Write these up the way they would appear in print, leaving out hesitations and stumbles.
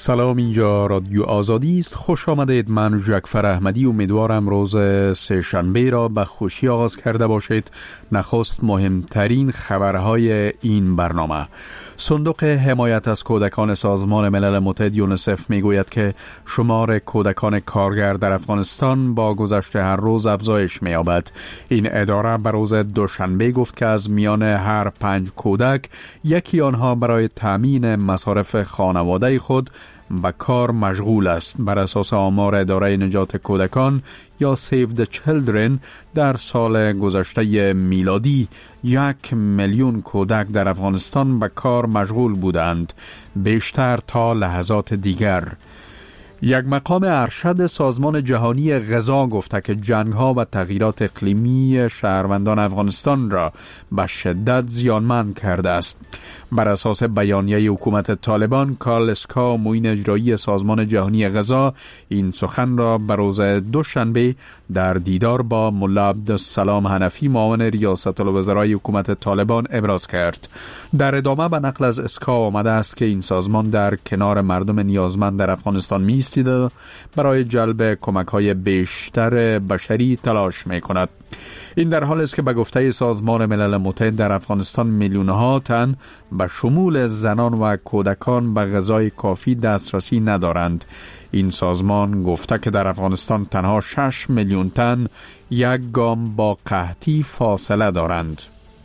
سلام، اینجا رادیو آزادی است. خوش آمدید. من جعفر احمدی امیدوارم روز سه‌شنبه را به خوشی آغاز کرده باشید. نخست مهمترین خبرهای این برنامه. صندوق حمایت از کودکان سازمان ملل متحد یونیسف میگوید که شمار کودکان کارگر در افغانستان با گذشت هر روز افزایش می‌یابد. این اداره به روز دوشنبه گفت که از میان هر 5 کودک یکی آنها برای تامین مصارف خانواده خود به کار مشغول است. بر اساس آمار اداره نجات کودکان یا Save the Children در سال گذشته میلادی 1 میلیون کودک در افغانستان به کار مشغول بودند، بیشتر تا لحظات دیگر. یک مقام ارشد سازمان جهانی غذا گفته که جنگ‌ها و تغییرات اقلیمی شهروندان افغانستان را به شدت زیانمند کرده است. بر اساس بیانیه حکومت طالبان، کارل اسکا، معین اجرایی سازمان جهانی غذا، این سخن را به روز دوشنبه در دیدار با ملا عبدالسلام حنفی، معاون ریاست الوزرای حکومت طالبان ابراز کرد. در ادامه به نقل از اسکا آمده است که این سازمان در کنار مردم نیازمند در افغانستان می‌ایستد، برای جلب کمک‌های بیشتر بشری تلاش می‌کند. این در حالی است که به گفته سازمان ملل متحد در افغانستان میلیون‌ها تن به شمول زنان و کودکان به غذای کافی دسترسی ندارند. این سازمان گفته که در افغانستان تنها 6 میلیون تن یک گام با قحطی فاصله دارند.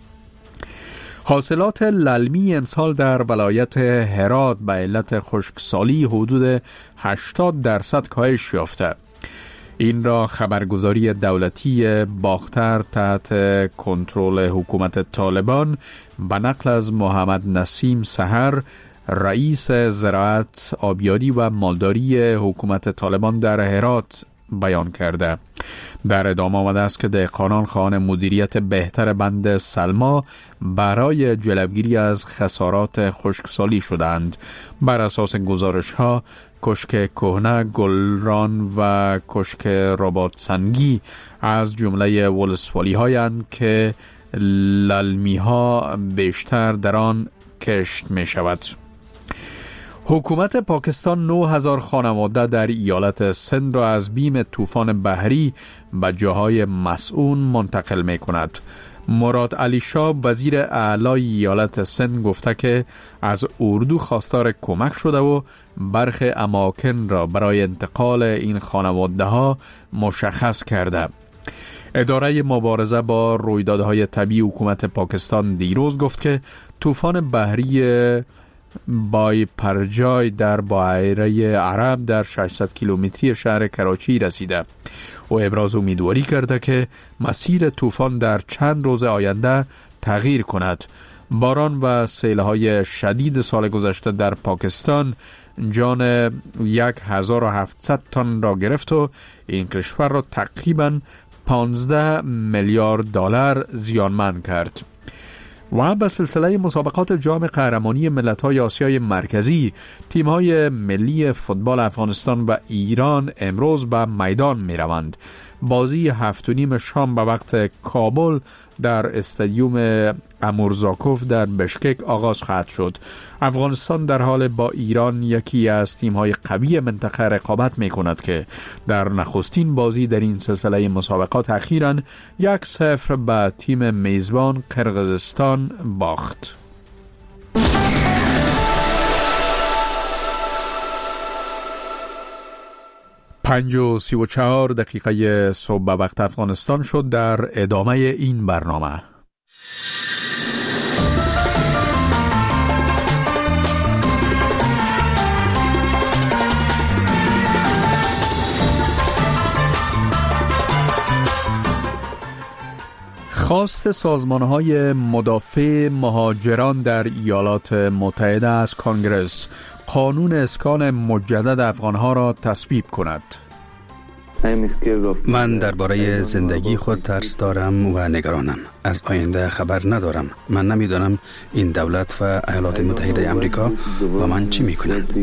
حاصلات للمی امسال در ولایت هرات به علت خشکسالی حدود 80% کاهش یافته. این را خبرگزاری دولتی باختر تحت کنترل حکومت طالبان به نقل از محمد نسیم سحر، رئیس زراعت، آبیاری و مالداری حکومت طالبان در هرات بیان کرده. در ادامه آمده است که دهقانان خواهان مدیریت بهتر بند سلما برای جلوگیری از خسارات خشکسالی شدند. بر اساس گزارش‌ها، کشک کهنه، گلران و کشک رباط سنگی از جمله ولسوالی هایند که للمی ها بیشتر در آن کشت می شود. حکومت پاکستان 9000 خانواده در ایالت سند را از بیم طوفان بحری به جاهای مسئول منتقل می کند. مراد علی شاه، وزیر اعلی ایالت سند، گفته که از اردو خواستار کمک شده و برخی اماکن را برای انتقال این خانواده ها مشخص کرده. اداره مبارزه با رویدادهای طبیعی حکومت پاکستان دیروز گفت که طوفان بحری بای پرجای در بحیره عرب در 600 کیلومتری شهر کراچی رسیده. او ابراز امیدواری کرده که مسیر طوفان در چند روز آینده تغییر کند. باران و سیل‌های شدید سال گذشته در پاکستان جان 1700 تن را گرفت و این کشور را تقریباً 15 میلیارد دلار زیانمند کرد. و به سلسله مسابقات جام قهرمانی ملت‌های آسیای مرکزی، تیم‌های ملی فوتبال افغانستان و ایران امروز به میدان می‌روند. بازی 7:30 شام به وقت کابل در استادیوم امورزاکوف در بشکک آغاز خواهد شد. افغانستان در حال با ایران، یکی از تیم‌های قوی منطقه، رقابت می‌کند که در نخستین بازی در این سلسله مسابقات اخیراً 1-0 به تیم میزبان قرقیزستان باخت. 5:34 صبح به وقت افغانستان شد. در ادامه این برنامه خواست سازمان‌های مدافع مهاجران در ایالات متحده از کنگرس قانون اسکان مجدد افغان‌ها را تصویب کند. من درباره زندگی خود ترس دارم و نگرانم. از آینده خبر ندارم. من نمیدانم این دولت و ایالات متحده آمریکا با من چی میکنند.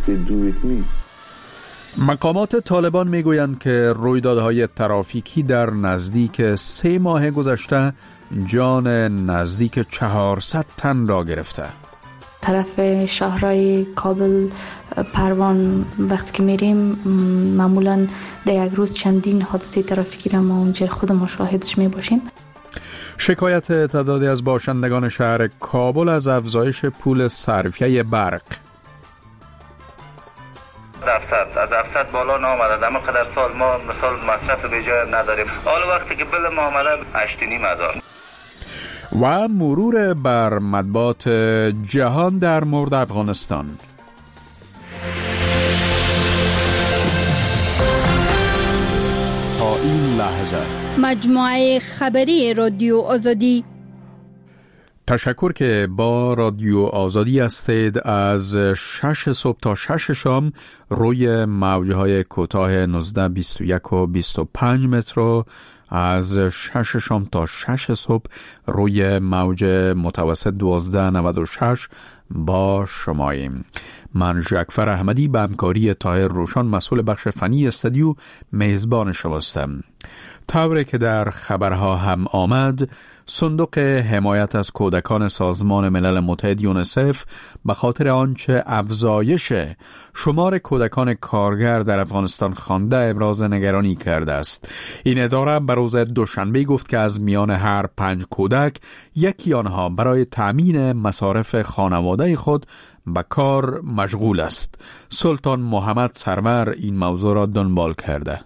مقامات طالبان میگویند که رویدادهای ترافیکی در نزدیک 3 ماه گذشته جان نزدیک 400 تن را گرفته. طرف شهرهای کابل پروان وقتی که میریم معمولا در یک روز چندین حادثه ترافیکی را ما اونجا خود مشاهدش میباشیم. شکایت تعدادی از باشندگان شهر کابل از افزایش پول صرفیه برق. از افصد بالا نامده دمه قدر سال ما مثال مصرف به جای نداریم. حالا وقتی که بل ما آمده 8,500 و مرور بر مطبوعات جهان در مورد افغانستان. تا این لحظه مجموعه خبری رادیو آزادی. تشکر که با رادیو آزادی هستید. از 6 صبح تا 6 شام روی موجهای کوتاه 19, 21 و 25 متر و از 6 شام تا 6 صبح روی موج متوسط 1296 با شماییم. من جعفر احمدی به همکاری طاهر روشان مسئول بخش فنی استودیو میزبان شماستم. طوری که در خبرها هم آمد، صندوق حمایت از کودکان سازمان ملل متحد یونسف به خاطر آنچه افزایش شمار کودکان کارگر در افغانستان خوانده ابراز نگرانی کرده است. این اداره به روز دوشنبه گفت که از میان هر 5 کودک یکی آنها برای تأمین مصارف خانواده خود به کار مشغول است. سلطان محمد سرور این موضوع را دنبال کرده.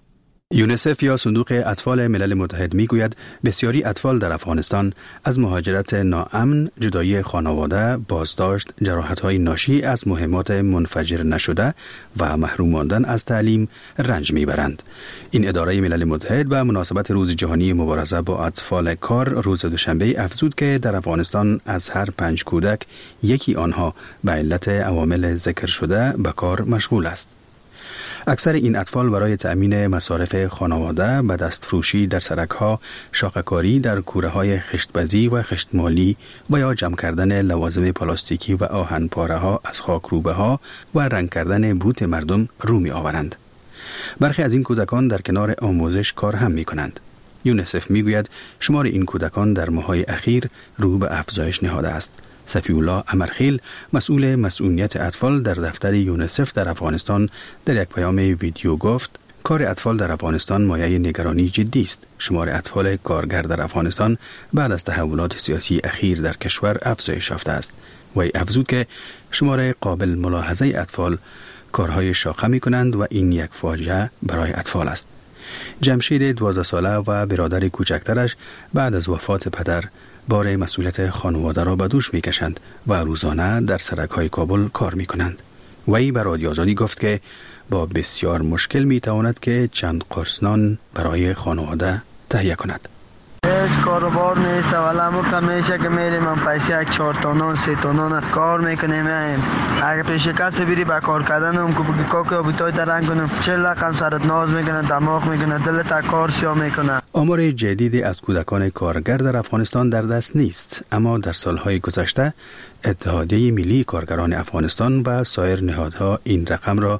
یونسف یا صندوق اطفال ملل متحد میگوید بسیاری اطفال در افغانستان از مهاجرت ناامن، جدایی خانواده، بازداشت، جراحت‌های ناشی از مهمات منفجر نشده و محروم ماندن از تعلیم رنج میبرند. این اداره ملل متحد به مناسبت روز جهانی مبارزه با اطفال کار روز دوشنبه افزود که در افغانستان از هر 5 کودک یکی آنها به علت عوامل ذکر شده به کار مشغول است. اکثر این اطفال برای تأمین مصارف خانواده به دستفروشی در سرک‌ها، شاخه‌کاری در کوره‌های خشت‌بزی و خشتمالی و یا جمع کردن لوازم پلاستیکی و آهن‌پاره‌ها از خاکروبه‌ها و رنگ کردن بوت مردم رو می‌آورند. برخی از این کودکان در کنار آموزش کار هم می‌کنند. یونسف می‌گوید شمار این کودکان در ماه‌های اخیر رو به افزایش نهاده است. صفی‌الله امرخیل مسئول مسئولیت اطفال در دفتر یونسف در افغانستان در یک پیام ویدیو گفت کار اطفال در افغانستان مایه نگرانی جدی است. شمار اطفال کارگر در افغانستان بعد از تحولات سیاسی اخیر در کشور افزایش یافته است. وی افزود که شمار قابل ملاحظه اطفال کارهای شاقه می کنند و این یک فاجعه برای اطفال است. جمشید 12 ساله و برادر کوچکترش بعد از وفات پدر بار مسئولیت خانواده را به دوش می کشند و روزانه در سرک‌های کابل کار می کنند. وی به رادیو آزادی گفت که با بسیار مشکل می تواند که چند قرص نان برای خانواده تهیه کند. هیچ کاروبار نیست ولی همون میشه که میریم هم پیسه 1 4 تا نان 3 تا نان کار میکنیم. اگه پیش کسی بری با کار کردن هم که کاکو بیتای درنگ کنیم 40 رقم سرت ناز میکنه، دماغ میکنه، دلت کار سیا میکنه. آمار جدید از کودکان کارگر در افغانستان در دست نیست، اما در سالهای گذشته اتحادیه ملی کارگران افغانستان و سایر نهادها این رقم را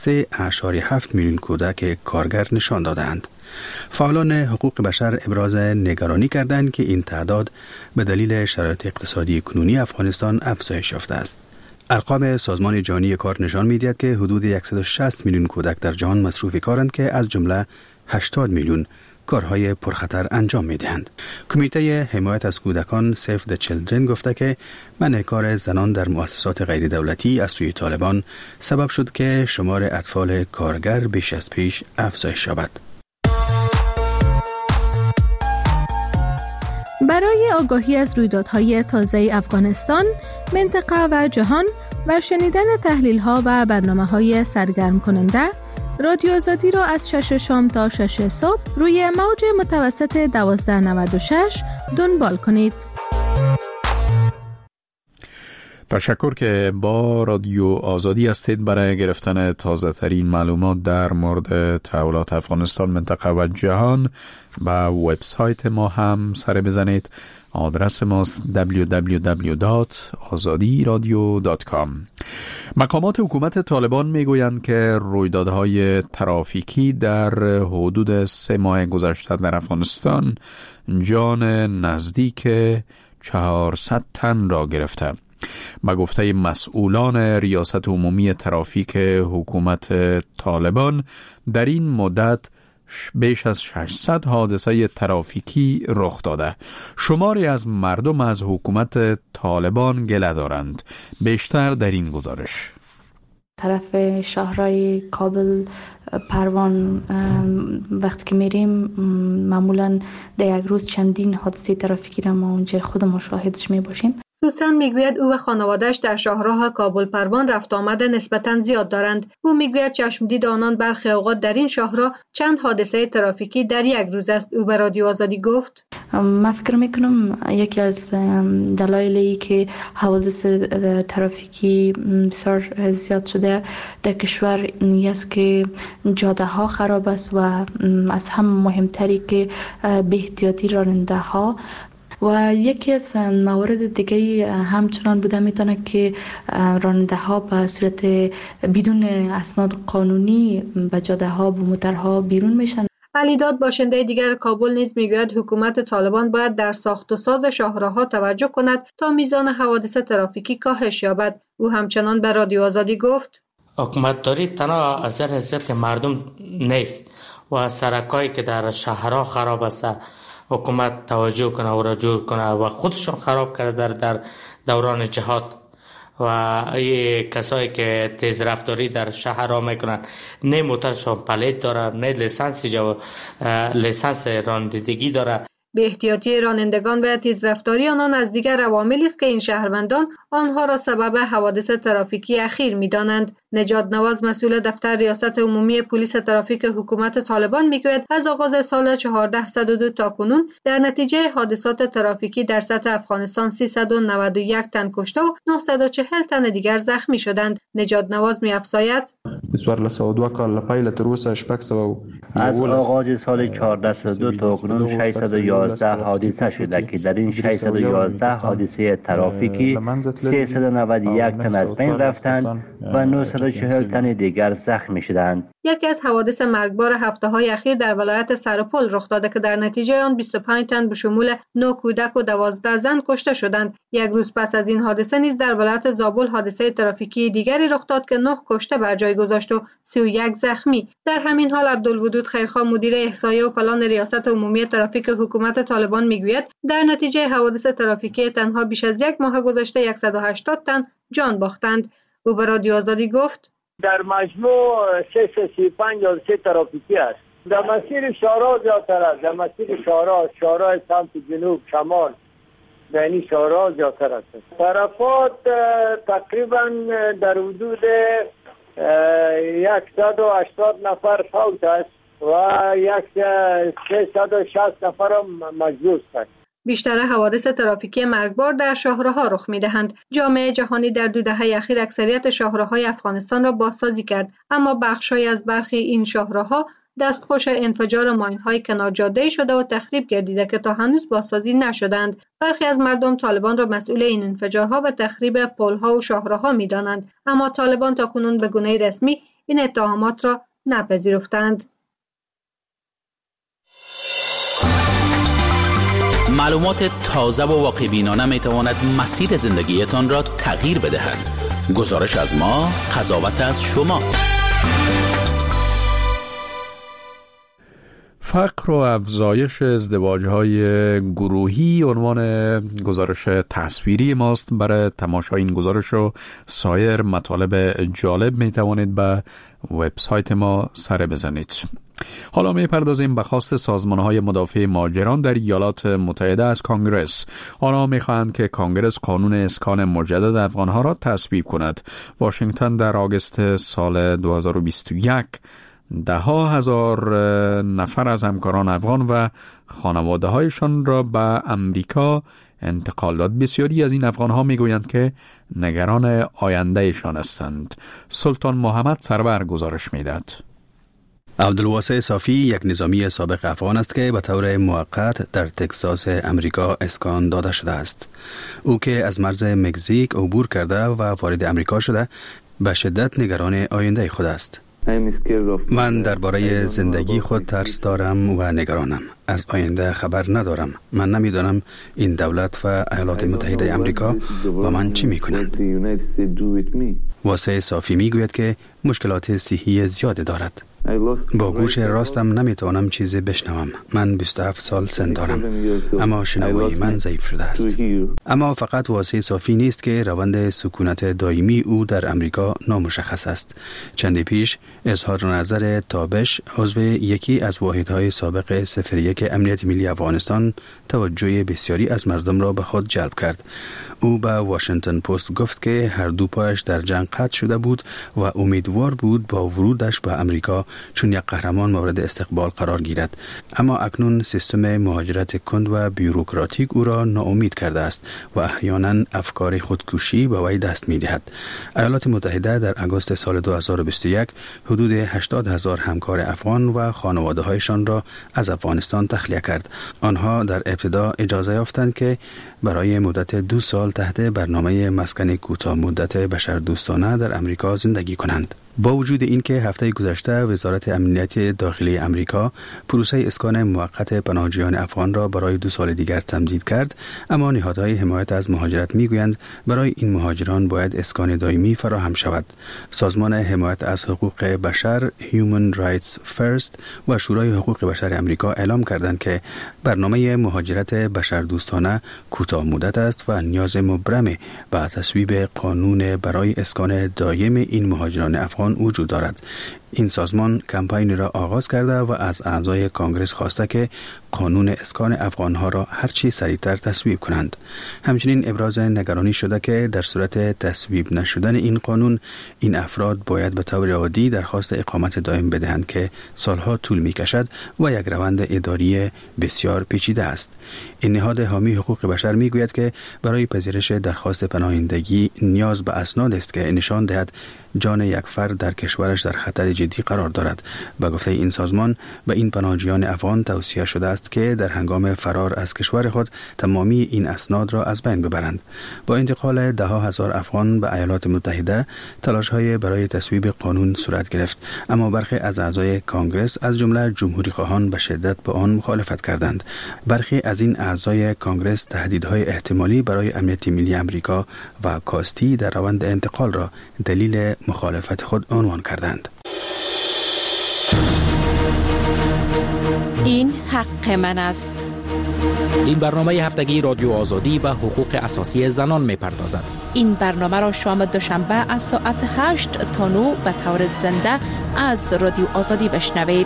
3.7 میلیون کودک کارگر نشان دادند. فعالان حقوق بشر ابراز نگرانی کردند که این تعداد به دلیل شرایط اقتصادی کنونی افغانستان افزایش یافته است. ارقام سازمان جهانی کار نشان می‌دهد که حدود 160 میلیون کودک در جهان مصروف کارند که از جمله 80 میلیون کارهای پرخطر انجام می‌دهند. کمیته حمایت از کودکان سیو د چیلدرن گفته که منع کار زنان در مؤسسات غیر دولتی از سوی طالبان سبب شد که شمار اطفال کارگر بیش از پیش افزایش یابد. برای آگاهی از رویدادهای تازه افغانستان، منطقه و جهان و شنیدن تحلیل‌ها و برنامه‌های سرگرم کننده، رادیو آزادی را از 6 شام تا 6 صبح روی موج متوسط 1296 دنبال کنید. تشکر که با رادیو آزادی هستید. برای گرفتن تازه ترین معلومات در مورد تحولات افغانستان، منطقه و جهان به وبسایت ما هم سر بزنید. آدرس ماست www.azadiradio.com. مقامات حکومت طالبان میگویند که رویدادهای ترافیکی در حدود 3 ماه گذشته در افغانستان جان نزدیک 400 تن را گرفته. به گفته مسئولان ریاست عمومی ترافیک حکومت طالبان در این مدت بیش از 600 حادثه ترافیکی رخ داده. شماری از مردم از حکومت طالبان گله دارند. بیشتر در این گزارش. طرف شهرهای کابل، پروان وقتی که میریم معمولا در یک روز چندین حادثه ترافیکی را ما اونجا خود مشاهدش میباشیم. سوسن میگوید او و خانواده‌اش در شاهراه کابل پروان رفت آمد نسبتاً زیاد دارند. او میگوید چشم دید آنان برخی اوقات در این شاهراه چند حادثه ترافیکی در یک روز است. او به رادیو آزادی گفت: من فکر میکنم یکی از دلایلی که حوادث ترافیکی بسیار زیاد شده در کشور این است که جاده ها خراب است و از هم مهمتری که بی احتیاطی راننده ها و یکی از موارد دیگه همچنان بوده میتونه که راننده ها به صورت بدون اسناد قانونی به جاده ها و موترها بیرون میشن. علیداد باشنده دیگر کابل نیز میگوید حکومت طالبان باید در ساخت و ساز شاهراه‌ها توجه کند تا میزان حوادث ترافیکی کاهش یابد. او همچنان به رادیو آزادی گفت: حکومت داری تنها از حیثیت مردم نیست و سرکایی که در شهرها خراب است حکومت توجه کنه و را جور کنه و خودشون خراب کرده در دوران جهاد و ای کسایی که تیز رفتاری در شهرها میکنن نه موترشون پلیت داره نه لیسانس رانندگی داره. به احتیاطی رانندگان و تیز رفتاری آنان از دیگر عواملی است که این شهروندان آنها را سبب حوادث ترافیکی اخیر می‌دانند. نجات نواز مسئول دفتر ریاست عمومی پلیس ترافیک حکومت طالبان میگوید از آغاز سال 1402 تا کنون در نتیجه حادثات ترافیکی در سطح افغانستان 391 تن کشته و 940 تن دیگر زخمی شدند. نجات نواز می‌افزاید: از آغاز سال 1402 تا کنون 611 حادثه شده که در این 611 حادثه ترافیکی 391 تن از بین رفتند و 940 تن دیگر زخمی شدند. یکی از حوادث مرگبار هفته‌های اخیر در ولایت سرپل رخ داده که در نتیجه آن 25 تن به شمول 9 کودک و 12 زن کشته شدند. یک روز پس از این حادثه نیز در ولایت زابل حادثه ترافیکی دیگری رخ داد که 9 کشته بر جای گذاشت و 31 زخمی. در همین حال عبدالودود خیرخواه مدیر احصایه و پلان ریاست عمومی ترافیک حکومت طالبان میگوید در نتیجه حوادث ترافیکی تنها بیش از یک ماه گذشته 180 تن جان باختند. او به رادیو آزادی گفت: در مجموع 335 حادثه ترافیکی است. در مسیر شهرها زیادتر است. در مسیر شهرها سمت جنوب شمال یعنی شهرها زیادتر است. طرفات تقریبا در حدود 180 نفر فوت است و 360 نفر مجروح است. بیشتر حوادث ترافیکی مرگبار در شاهراه‌ها رخ می‌دهند. جامعه جهانی در 2 دهه اخیر اکثریت شاهراه‌های افغانستان را بازسازی کرد، اما بخش‌هایی از برخی این شاهراه‌ها دستخوش انفجار ماین‌های کنار جاده شده و تخریب گردیده که تا هنوز بازسازی نشدند. برخی از مردم طالبان را مسئول این انفجارها و تخریب پل‌ها و شاهراه‌ها می‌دانند، اما طالبان تاکنون به گونه رسمی این اتهامات را نپذیرفتند. معلومات تازه و واقع‌بینانه می‌تواند مسیر زندگیتان را تغییر بدهد. گزارش از ما، قضاوت از شما. فقر و افزایش ازدواج‌های گروهی عنوان گزارش تصویری ماست. برای تماشای این گزارش و سایر مطالب جالب می‌توانید به وبسایت ما سر بزنید. حالا می‌پردازیم به خواست سازمان‌های مدافع مهاجران در ایالات متحده از کنگرس. آنها می‌خواهند که کنگرس قانون اسکان مجدد افغان‌ها را تصویب کند. واشنگتن در آگوست سال 2021 10,000 نفر از همکاران افغان و خانواده‌هایشان را به امریکا انتقال داد. بسیاری از این افغان‌ها می‌گویند که نگران آیندهشان هستند. سلطان محمد سرور گزارش می‌دهد. عبدالواسع صافی یک نظامی سابق افغان است که به طور موقت در تگزاس امریکا اسکان داده شده است. او که از مرز مکزیک عبور کرده و وارد امریکا شده به شدت نگران آینده خود است. من درباره زندگی خود ترس دارم و نگرانم. از آینده خبر ندارم. من نمیدانم این دولت و ایالات متحده آمریکا با من چی میکنند. واسه صافی میگوید که مشکلات صحی زیاد دارد. با گوش راستم نمیتوانم چیزی بشنوم. من 27 سال سن دارم، اما شنوایی من ضعیف شده است. اما فقط واسه صافی نیست که روند سکونت دائمی او در امریکا نامشخص است. چندی پیش اظهار نظر تابش، عضو یکی از واحدهای سابق 01 امنیت ملی افغانستان، توجه بسیاری از مردم را به خود جلب کرد. او به واشنگتن پست گفت که هر دو پایش در جنگ قطع شده بود و امیدوار بود با ورودش به امریکا چون یک قهرمان مورد استقبال قرار گیرد. اما اکنون سیستم مهاجرت کند و بیوروکراتیک او را ناامید کرده است و احیانا افکار خودکشی به وی دست می دهد. ایالات متحده در آگوست سال 2021 حدود 80,000 همکار افغان و خانواده هایشان را از افغانستان تخلیه کرد. آنها در ابتدا اجازه یافتند که برای مدت 2 سال تحت برنامه مسکن کوتاه مدت بشردوستانه در امریکا زندگی کنند. با وجود اینکه هفته گذشته وزارت امنیت داخلی امریکا پروسه اسکان موقت پناهجویان افغان را برای 2 سال دیگر تمدید کرد، اما نهادهای حمایت از مهاجرت میگویند برای این مهاجران باید اسکان دائمی فراهم شود. سازمان حمایت از حقوق بشر Human Rights First و شورای حقوق بشر امریکا اعلام کردند که برنامه مهاجرت بشردوستانه کوتاه مدت است و نیاز مبرم به تصویب قانون برای اسکان دائم این مهاجران افغان وجود دارد. این سازمان کمپاین را آغاز کرده و از اعضای کانگرس خواسته که قانون اسکان افغانها را هرچی سریعتر تصویب کنند. همچنین ابراز نگرانی شده که در صورت تصویب نشدن این قانون، این افراد باید به طور عادی درخواست اقامت دائم بدهند که سالها طول می کشد و یک روند اداری بسیار پیچیده است. این نهاد حامی حقوق بشر می گوید که برای پذیرش درخواست پناهندگی نیاز به اسناد است که نشان دهد جان یک فرد در کشورش در خطر جدی قرار دارد. به گفته این سازمان به این پناهجویان افغان توصیه شده است که در هنگام فرار از کشور خود تمامی این اسناد را از بین ببرند. با انتقال 10,000 افغان به ایالات متحده، تلاش‌های برای تصویب قانون صورت گرفت، اما برخی از اعضای کانگرس از جمله جمهوری خواهان به شدت به آن مخالفت کردند. برخی از این اعضای کانگرس تهدیدهای احتمالی برای امنیت ملی امریکا و کاستی در روند انتقال را دلیل مخالفت خود عنوان کردند. این حق من است. این برنامه هفتگی رادیو آزادی به حقوق اساسی زنان می‌پردازد. این برنامه را شام دوشنبه از ساعت 8 تا 9 به طور زنده از رادیو آزادی بشنوید.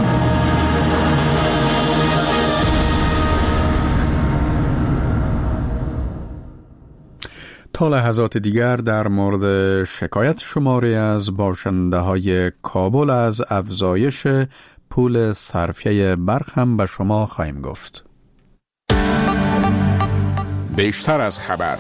تا لحظات دیگر در مورد شکایت شماری از باشنده های کابل از افزایش پول صرفیه برق هم به شما خواهیم گفت. بیشتر از خبر.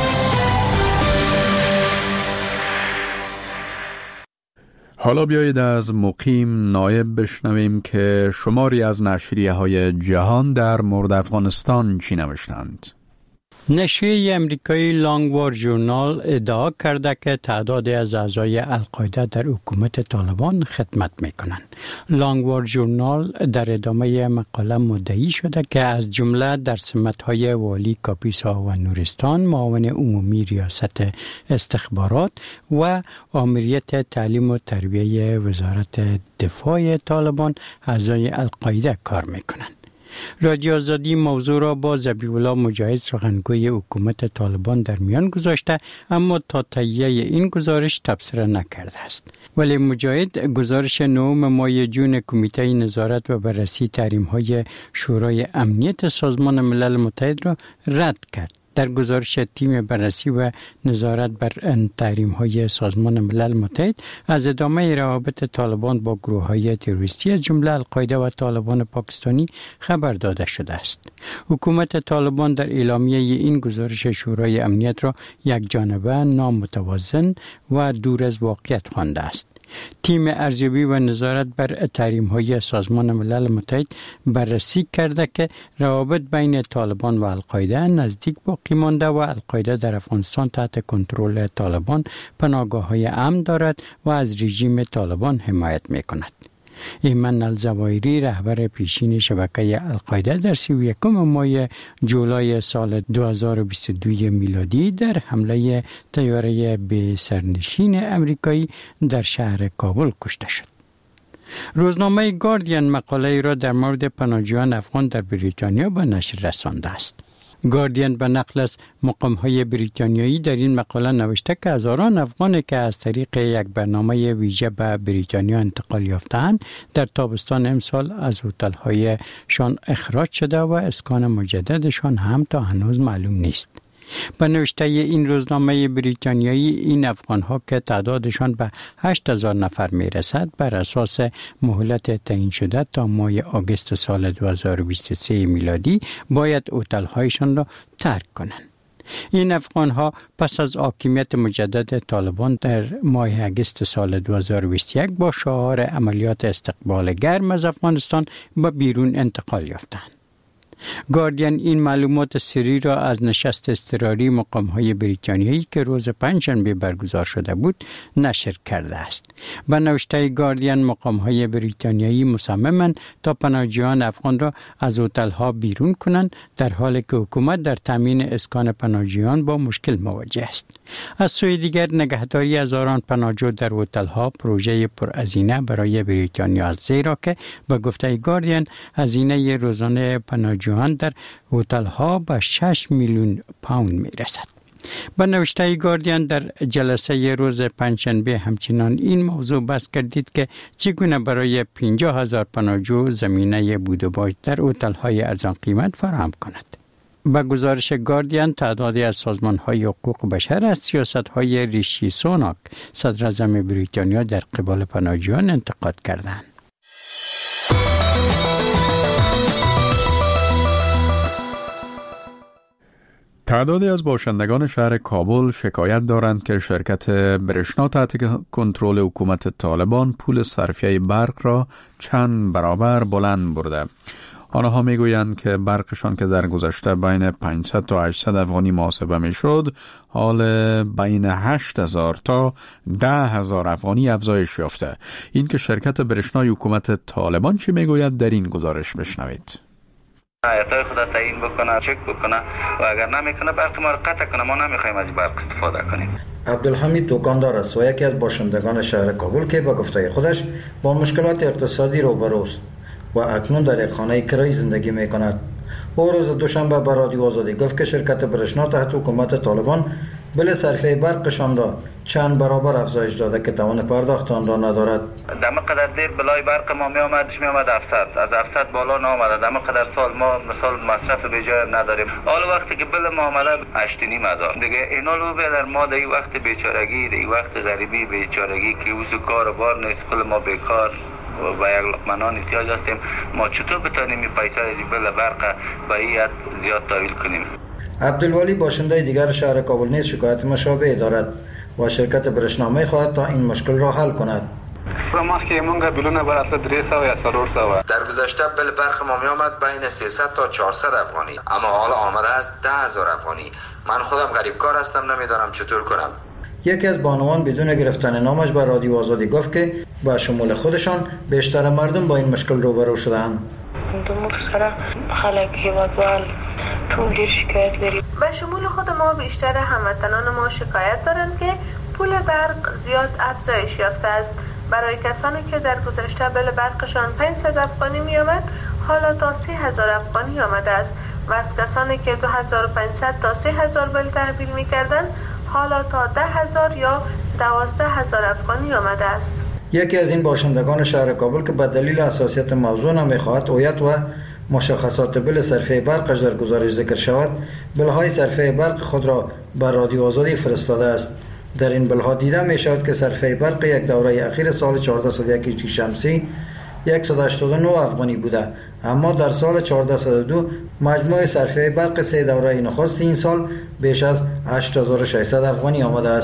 حالا بیایید از مقیم نایب بشنویم که شماری از نشریه های جهان در مورد افغانستان چی نوشتند. نشریه امریکایی لانگوار ژورنال ادعا کرده که تعدادی از اعضای القاعده در حکومت طالبان خدمت میکنند. لانگوار ژورنال در ادامه مقاله مدعی شده که از جمله در سمت‌های والی کاپیسا و نورستان، معاون عمومی ریاست استخبارات و آمریت تعلیم و تربیه وزارت دفاع طالبان اعضای القاعده کار میکنند. رادیو آزادی موضوع را با ذبیح الله مجاهد سخنگوی حکومت طالبان در میان گذاشته، اما تا تهیه این گزارش تبصره نکرده است. ولی مجاهد گزارش 9 ماه جون کمیته نظارت و بررسی تحریم‌های شورای امنیت سازمان ملل متحد را رد کرد. در گزارش تیم بررسی و نظارت بر تحریم‌های سازمان ملل متحد از ادامه روابط طالبان با گروه‌های تروریستی از جمله القاعده و طالبان پاکستانی خبر داده شده است. حکومت طالبان در اعلامیه این گزارش شورای امنیت را یک جانبه، نامتوازن و دور از واقعیت خوانده است. تیم ارزیابی و نظارت بر تحریم‌های سازمان ملل متحد بررسی کرده که روابط بین طالبان و القاعده نزدیک باقی مانده و القاعده در افغانستان تحت کنترل طالبان پناهگاه‌های امن دارد و از رژیم طالبان حمایت می‌کند. ایمن الزوایری رهبر پیشین شبکه القاعده در 31 ماه جولای سال 2022 میلادی در حمله طیاره به سرنشین امریکایی در شهر کابل کشته شد. روزنامه گاردین مقاله را در مورد پناهجویان افغان در بریتانیا به نشر رسانده است. گاردین به نقل از مقام‌های بریتانیایی در این مقاله نوشته که هزاران افغانی که از طریق یک برنامه ویژه به بریتانیا انتقال یافتند در تابستان امسال از هتل‌هایشان اخراج شده و اسکان مجددشان هم تا هنوز معلوم نیست. به نوشته این روزنامه بریتانیایی این افغان‌ها که تعدادشان به 8,000 نفر میرسد بر اساس مهلت تعیین شده تا ماه آگوست سال 2023 میلادی باید هتل‌هایشان را ترک کنند. این افغان‌ها پس از حاکمیت مجدد طالبان در ماه آگوست سال 2021 با شعار عملیات استقبال گرم از افغانستان به بیرون انتقال یافتند. گاردین این معلومات سری را از نشست اضطراری مقام‌های بریتانیایی که روز پنجشنبه برگزار شده بود نشر کرده است. به نوشته گاردین مقام‌های بریتانیایی مصممند تا پناهجویان افغان را از هتل‌ها بیرون کنند در حالی که حکومت در تامین اسکان پناهجویان با مشکل مواجه است. از سوی دیگر نگهداری هزاران پناهجو در هتل‌ها پروژه پرهزینه برای بریتانیا است، زیرا که به گفته گاردین هزینه روزانه پناهجویان در هتل‌ها به 6 میلیون پوند میرسد. به نوشته گاردین در جلسه روز پنجشنبه همچنان این موضوع بحث گردید که چگونه برای 50,000 پناهجو زمینه بود و باش در هتل‌های ارزان قیمت فراهم کند. با گزارش گاردین تعدادی از سازمان‌های حقوق بشر از سیاست‌های ریشی سوناک صدر اعظم بریتانیا در قبال پناهجویان انتقاد کردند. تعدادی از باشندگان شهر کابل شکایت دارند که شرکت برشنا تحت کنترل حکومت طالبان پول صرفیه برق را چند برابر بلند برده. آنها میگویند که برقشان که در گذشته بین 500 تا 800 افغانی محاسبه میشد، حال بین 8,000 تا 10,000 افغانی افزایش یافته. این که شرکت برشنای حکومت طالبان چی میگوید در این گزارش بشنوید. اعطای خدا تعیین بکنه، چک بکنه و اگر نمیکنه برق ما رو قطع کنه، ما نمیخوایم از برق استفاده کنیم. عبدالحمید دکاندار است و یکی از باشندگان شهر کابل که به گفته خودش با مشکلات اقتصادی روبروست و اکنون در یک خانه کرایه زندگی میکند. او روز دوشنبه به رادیو آزادی گفت که شرکت برشنا تحت حکومت طالبان بل صرفه برقشان را چند برابر افزایش داده که توان پرداخت آن را ندارد. دم قدر دیر بلای برق ما می آمد 700، از 700 بالا نامده. دم قدر سال ما مثال مصرف به جای نداریم. حالا وقتی که بل ما آمده 8,500 دیگه اینا رو بدر ما در این وقت بیچارگی، در این وقت غریبی بیچارگی که اوز کار و بار نیست، کل ما بیکار و یک لقمنان احتیاج هستیم. ما چطور بتانیم این پیسه بل برق به این زیاد تحویل کنیم؟ عبدالولی باشنده دیگر شهر کابل نیز شکایت مشابه دارد و شرکت برشنا می‌خواهد تا این مشکل را حل کند. ما که مونږ بلونه بر اصل 300 یا 400 در گذشته بل برق ما میآمد بین 300 تا 400 افغانی، اما حالا آمده است 10,000 افغانی. من خودم غریب کار هستم، نمیدانم چطور کنم. یکی از بانوان بدون گرفتن نامش به رادیو آزادی گفت که با شمول خودشان بیشتر مردم با این مشکل روبرو شدند. به شمول خود ما بیشتر هموطنان ما شکایت دارند که پول برق زیاد افزایش یافته است. برای کسانی که در گذشته بل برقشان 500 افغانی می آمد، حالا تا 30,000 افغانی آمده است و از کسانی که 2,500 تا 3,000 بل تحویل می کردند، حالا تا 10,000 یا 12,000 افغانی آمده است. یکی از این باشندگان شهر کابل که به دلیل حساسیت موضوع نمیخواهد هویت و مشخصات بل صرفه برقش در گزارش ذکر شود، بلهای صرفه برق خود را بر رادیو آزادی فرستاده است. در این بلها دیده می شود که صرفه برق یک دوره اخیر سال 1401 شمسی 189 افغانی بوده، اما در سال 1402 مجموع صرفه برق سه دوره نخست این سال بیش از 8600 افغانی آمده است.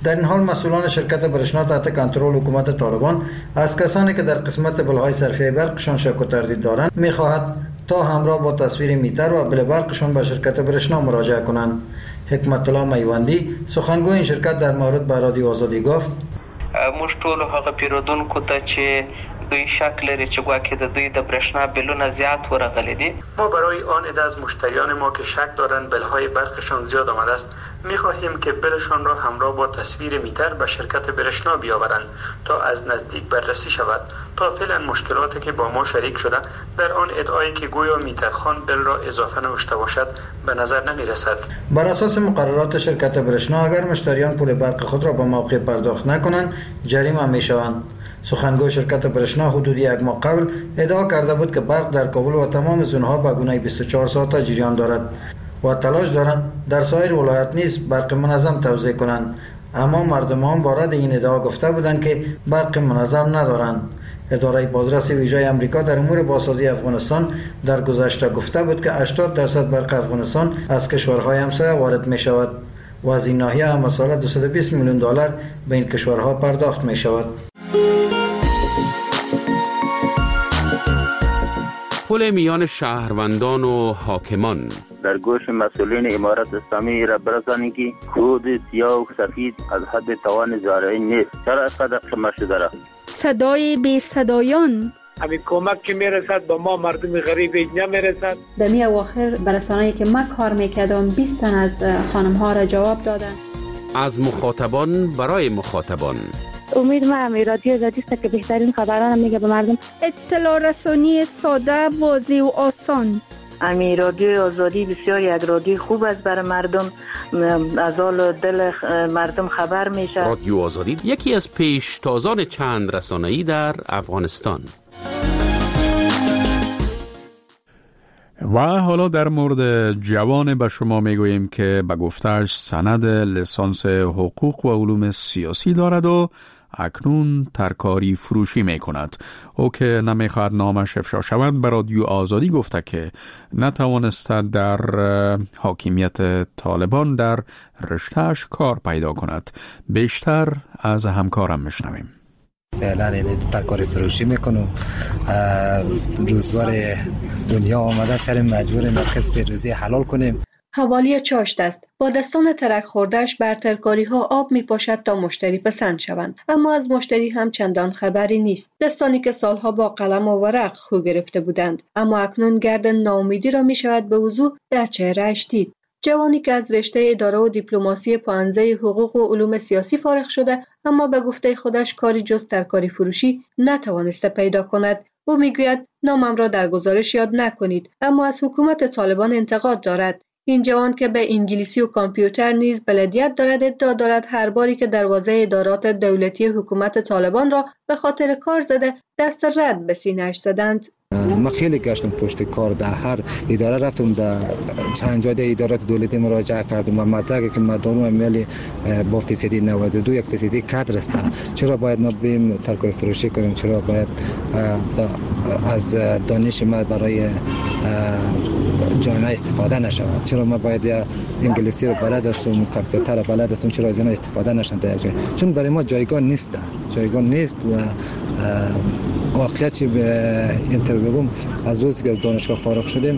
در این حال مسئولان شرکت برشنا تحت کنترل حکومت طالبان از کسانی که در قسمت بلهای صرفه برقشان شک و تردید دارند می‌خواهد تا همراه با تصویر میتر و بل برقشان به شرکت برشنا مراجعه کنند. حکمت الله میوندی سخنگوی این شرکت در مورد به رادیو آزادی گفت: موږ ټول هغه پیرودونکو ته چې دوی شک لري چې ګواکې د دوی د برېښنا بلونه زیات ورغلي دي، ما برای آن عده از مشتریان ما که شک دارند بلهای برقشان زیاد آمده است می‌خواهیم که بلشان را همراه با تصویر میتر به شرکت برشنا بیاورند تا از نزدیک بررسی شود. تا فعلا مشکلاتی که با ما شریک شده در آن ادعایی که گویا میترخان بل را اضافه نوشته باشد به نظر نمی‌رسد. بر اساس مقررات شرکت برشنا اگر مشتریان پول برق خود را به موقع پرداخت نکنند جریمه می‌شوند. سخنگوی شرکت برشنا حدود یک ماه قبل ادعا کرده بود که برق در کابل و تمام زون‌ها به گونه 24 ساعته جریان دارد و تلاش دارند در سایر ولایات نیز برق منظم توزیع کنند، اما مردمان وارد این ادعا گفته بودند که برق منظم ندارند. اداره بازرس ویژه آمریکا در امور بازسازی افغانستان در گذشته گفته بود که 80% برق افغانستان از کشورهای همسایه وارد می شود و از این ناحیه هم ساله $220 میلیون به این کشورها پرداخت می شود. پل میان شهروندان و حاکمان در گوش مسئولین امارت اسلامی را برسانید که خود سیاه و سفید از حد توان زارعی نیست. چرا از قدر شما شده را؟ صدای بی صدایان همین کمک که میرسد با ما مردم غریب اینجا میرسد. در می اواخر برسانه‌ای که من کار میکردم 20 تن از خانم ها را جواب دادن. از مخاطبان برای مخاطبان. امید من رادیو آزادی است که بهترین خبران میگه به مردم. اطلاع رسانی ساده، واضح و آسان. امی رادیو آزادی بسیار یک رادیو خوب است برای مردم، از حال دل مردم خبر میشه. رادیو آزادی یکی از پیشتازان چند رسانه‌ای در افغانستان. و حالا در مورد جوان به شما میگوییم که به گفته‌اش سند لیسانس حقوق و علوم سیاسی دارد و اکنون ترکاری فروشی می کند. او که نمیخواهد نامش افشا شود به رادیو آزادی گفته که نتوانسته در حاکمیت طالبان در رشته‌اش کار پیدا کند. بیشتر از همکارم میشنویم. فعلا ترکاری فروشی میکنم. روزگار دنیا آمده سر مجبوریم کسب روزی حلال کنیم. حوالی چاشت است. با دستان ترک خوردهش بر ترکاری ها آب می پاشد تا مشتری پسند شوند، اما از مشتری هم چندان خبری نیست. دستانی که سالها با قلم و ورق خو گرفته بودند، اما اکنون گرد ناامیدی را می شود به وضوح در چهره‌اش دید. جوانی که از رشته اداره و دیپلماسی پانزه حقوق و علوم سیاسی فارغ شده، اما به گفته خودش کاری جز ترکاری فروشی نتوانسته پیدا کند. او میگوید نامم را در گزارش یاد نکنید، اما از حکومت طالبان انتقاد دارد. این جوان که به انگلیسی و کامپیوتر نیز بلدیت دارد ادعا دارد هر باری که دروازه ادارات دولتی حکومت طالبان را به خاطر کار زده دست رد به سینه‌اش زدند. من خیلی گشتم پشت کار، در هر اداره رفتم، در چند جای ادارات دولتی مراجعه کردم و مدرکی که ما دارم امیالی با فیصدی 92 1% کادر است. چرا باید ما بریم ترکاری فروشی کنیم؟ چرا باید از دانش ما برای جامعه استفاده نشود؟ چرا ما باید انگلیسی رو بلد هستم، کامپیوتر رو بلد هستم، چرا از اینا استفاده نشن؟ چون برای ما جایگاه نیست و واقعیت چی به اینترویو از روزی که از دانشگاه فارغ شدیم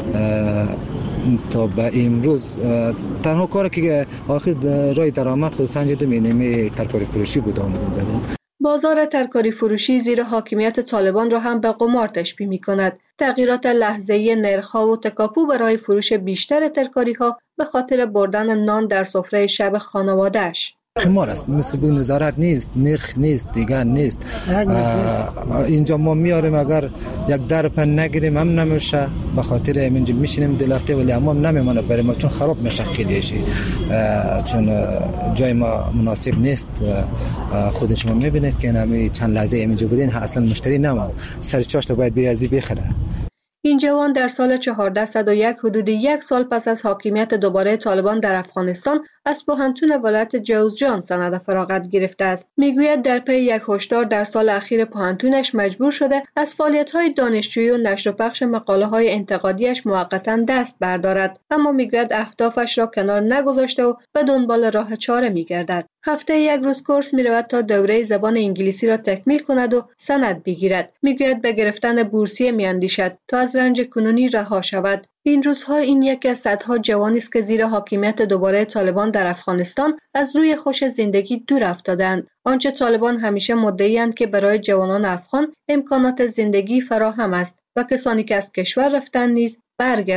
تا به امروز تنها کاری که آخر راه درآمد خود سنجیدم اینه ترکاری فروشی بود آمدم زدم. بازار ترکاری فروشی زیر حاکمیت طالبان را هم به قمار تشبیه می کند. تغییرات لحظه‌ای نرخ‌ها و تکاپو برای فروش بیشتر ترکاری‌ها به خاطر بردن نان در سفره شب خانواده‌اش. قمار است، مثل بود نظارت نیست، نرخ نیست، دیگر نیست. اینجا ما میاریم اگر یک درپن نگیریم هم نمیشه، به خاطر اینجا میشینیم دل هفته ولی هم نمیمونه برای ما، چون خراب میشه خیلیشی، چون جای ما مناسب نیست. خود شما میبینید که نمی چند لحظه اینجا بودین اصلا مشتری نموند، سر چاشت باید بیازی بخره. این جوان در سال 1401 حدود یک سال پس از حاکمیت دوباره طالبان در افغانستان از پوهنتون ولایت جوزجان سند فراغت گرفته است. میگوید در پی یک هشدار در سال اخیر پوهنتونش مجبور شده از فعالیت‌های دانشجویی و نشر و پخش مقاله‌های انتقادیش موقتاً دست بردارد، اما میگوید اهدافش را کنار نگذاشته و به دنبال راه چاره می‌گردد. هفته یک روز کورس می‌رود تا دوره زبان انگلیسی را تکمیل کند و سند بگیرد. میگوید به گرفتن بورسیه می‌اندیشد تا از رنج کنونی رها شود. این روزها این یکی از صدها جوانی است که زیر حاکمیت دوباره طالبان در افغانستان از روی خوش زندگی دور افتادند. آنچه طالبان همیشه مدعی‌اند که برای جوانان افغان امکانات زندگی فراهم است و کسانی که از کشور رفتند نیز برگردند.